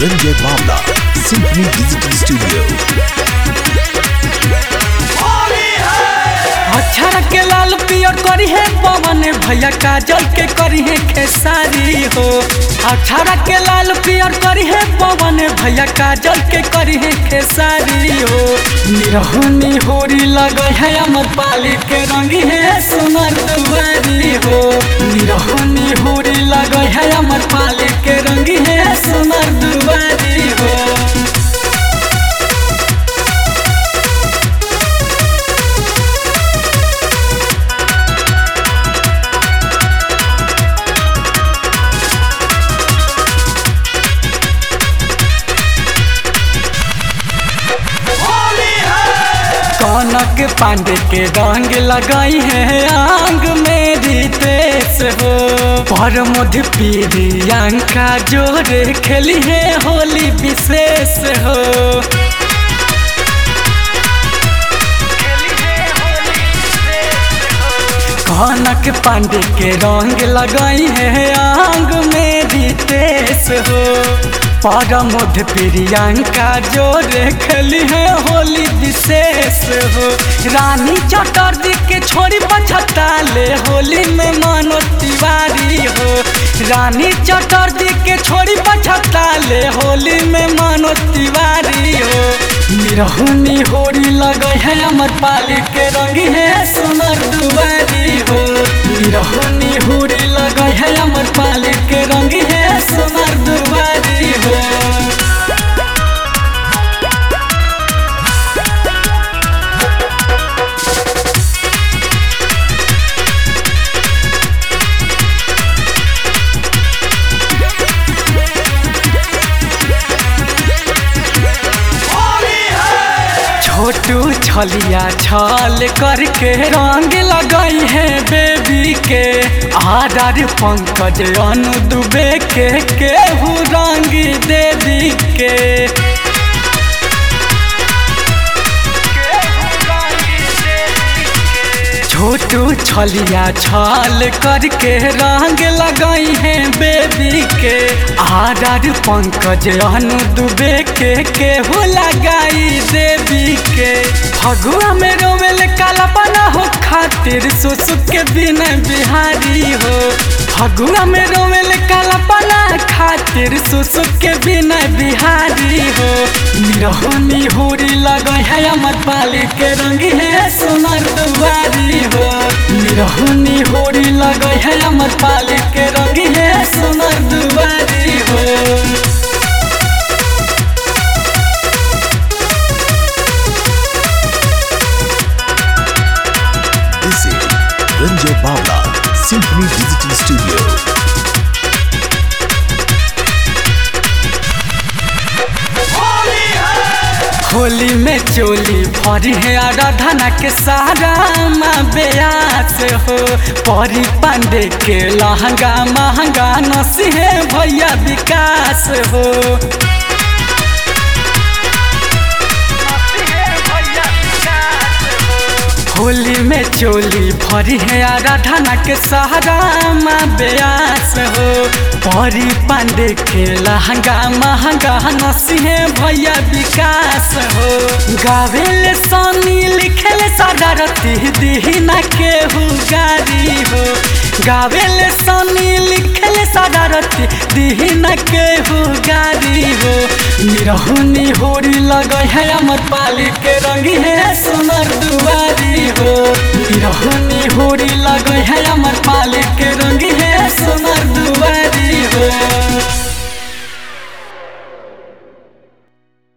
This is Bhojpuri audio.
Ranjay Bhavla, Symphony Digital Studio. अक्षर के लाल पियर करी है पवन भैया काजल के करी है खेसारी हो। अक्षर के लाल पियर करी है पवन भैया काजल के करी है खेसारी हो। निरहुनी होरी लगे है अमर पाली के रंगी है सुनर दुआरी हो। निरहुनी होरी लगे है अमर पाली के रंगी है सुनर दुआरी हो। कनक पांडे के रंग लगाई है आंग मेरी देश हो। पर मध्य प्रियंका जोरे खेली है होली विशेष हो। कनक पांडे के रंग लगाई है आंग मेरी देश हो। परमोध प्रियंका जोरे खेली है होली विशेष हो। रानी चटर्जी के छोड़ी पछता ले होली में मानो तिवारी हो। रानी चटर्जी के छोड़ी पछता ले होली में मानो तिवारी हो। निरहुनी होरी लगे है अमर पाली के रंगी है सुनर दुआरी हो। निरहुनी होरी लगे है अमर पाली के रंगी है सुनर दुआरी हो। छोटू छलिया छल करके रंग लगाई है बेबी के। आदर पंकज अनु दुबे के केहू रंग देवी के। छोटू छलिया छल करके रंग लगाई है बेबी के। आदर पंकज अनु दुबे के केहू लगाई देवी के। फगुआ में रोवेल काला बना हो खातिर सुसु के बिना बिहारी हो। फगुआ में रोवेल काला बना खातिर सुसु के बिना बिहारी हो। निरहुनी होरी लगे है अमर पाली के रंगी है सुनर दुआरी हो। निरहुनी होरी लगे है अमर पाली के रंगी है सुनर दुआरी हो। This is Ranjay Bhavla, Symphony Digital Studio. Holi में चोली भरी है आराधना के सारा माँ ब्यास हो। परी पांडे के लहंगा महंगा नसी है भैया विकास हो। होली में चोली भरी है आराधना के सहारा माँ ब्यास हो। परी पांडे के लहंगा महंगा नसी है भैया विकास हो। गावेले सोनी लिखेले सदारती दीना केहू गारी हो। गावेले सोनी लिखेले सदारती दीना केहू गारी हो। निरहुनी होरी लगे है अमर पाली के रंगी है सुनर दुआरी हो। निरहुनी होरी लगे है अमर पाली के रंगी है सुनर दुआरी हो।